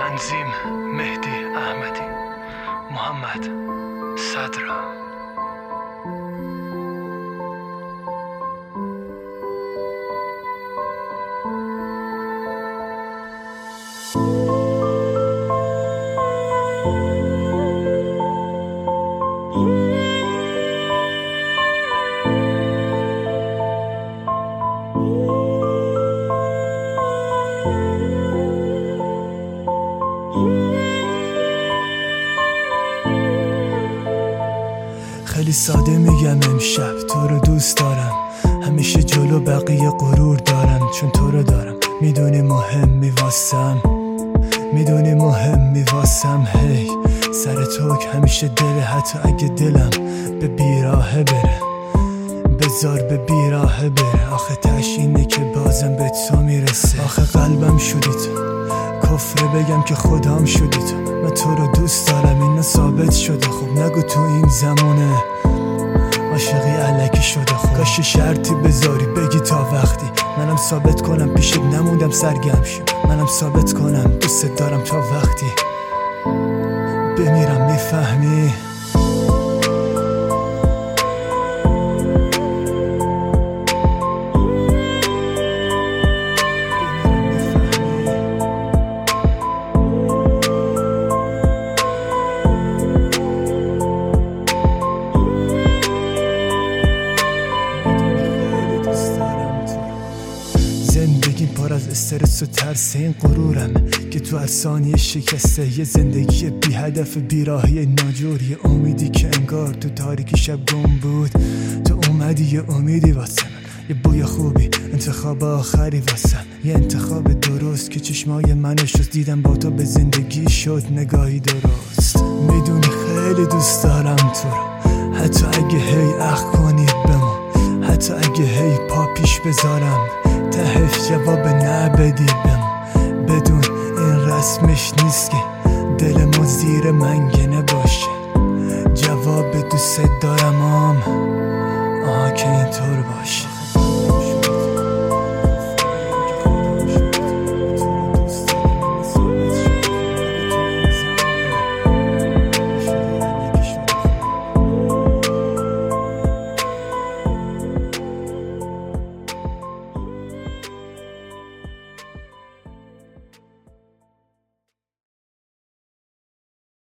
تنظیم مهدی احمدی، محمد صدرا. خیلی ساده میگم امشب تو رو دوست دارم، همیشه جلو بقیه غرور دارم چون تو رو دارم. میدونی مهم میواسم هی سر تو که همیشه دل، حتی اگه دلم به بیراهه بره بذار به بیراهه بره. آخه تش اینه که بازم به تو میرسه، آخه قلبم شدی تو، کفره بگم که خودم شدی تو. من تو رو دوست دارم، اینا ثابت شده. خب نگو تو این زمونه عاشقی علکی شده. خب کاش شرطی بذاری بگی تا وقتی منم ثابت کنم پیشت نموندم سرگرم شم، منم ثابت کنم دوست دارم تا وقتی بمیرم. میفهمی؟ زندگی پر از استرس و ترس، این غرورم که تو هر ثانیه شکسته. یه زندگی بی هدف، بیراهی ناجور، یه امیدی که انگار تو تاریکی شب گم بود. تو اومدی یه امیدی واسه من، یه بوی خوبی، انتخاب آخری واسم، یه انتخاب درست که چشمای منو شست. دیدم با تو به زندگی شد نگاهی درست. میدونی خیلی دوست دارم تو رو، حتی اگه هی اخ کنی بمون، حتی اگه هی پا پیش بذارم تهش جواب نبدی بمون. بدون این رسمش نیست که دلمو زیر منگنه باشه. جواب دوست دارم که اینطور باشه.